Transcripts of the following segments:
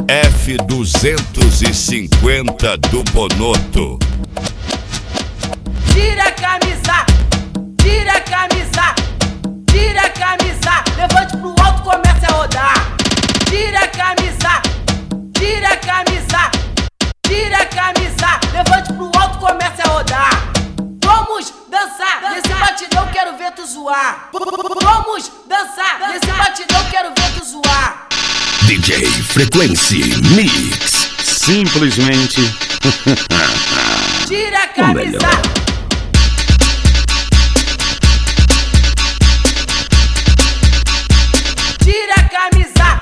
F250 do Bonoto. Tira a camisa, tira a camisa, tira a camisa, levante pro alto, comece a rodar. Tira a camisa, tira a camisa, tira a camisa, levante pro alto, comece a rodar. Vamos dançar, nesse batidão quero ver tu zoar. Vamos dançar, nesse batidão quero ver tu zoar. DJ Frequency Mix. Simplesmente tira a camisa. Tira a camisa.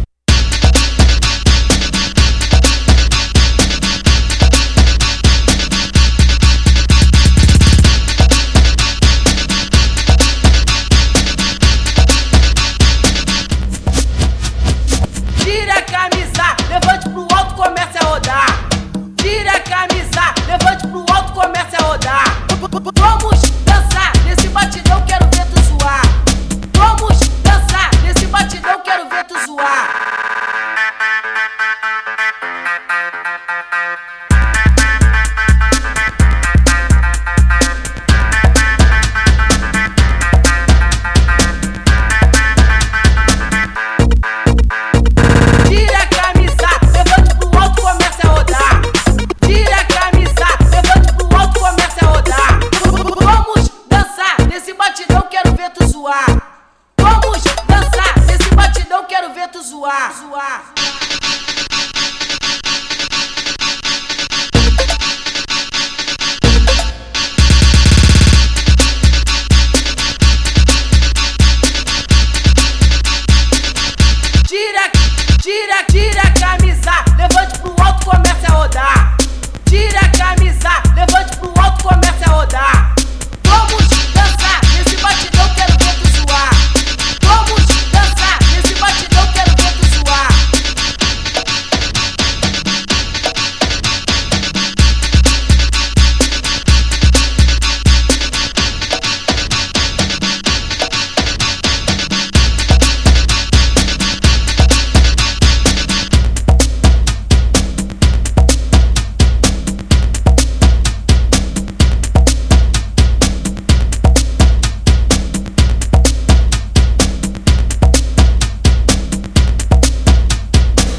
Tira a camisa, levante pro alto, comece a rodar. Tira a camisa, levante pro alto, comece a rodar. Vamos dançar, nesse batidão quero ver tu zoar. Vamos dançar, nesse batidão quero ver tu zoar. Tira a camisa, levante pro alto, comece a rodar. Tira a camisa, levante pro alto, comece a rodar. Vamos dançar, nesse batidão quero ver tu zoar. Vamos dançar, nesse batidão quero ver tu zoar. Tira a camisa, levante pro alto, comece a rodar. Tira a camisa, levante pro alto, comece a rodar.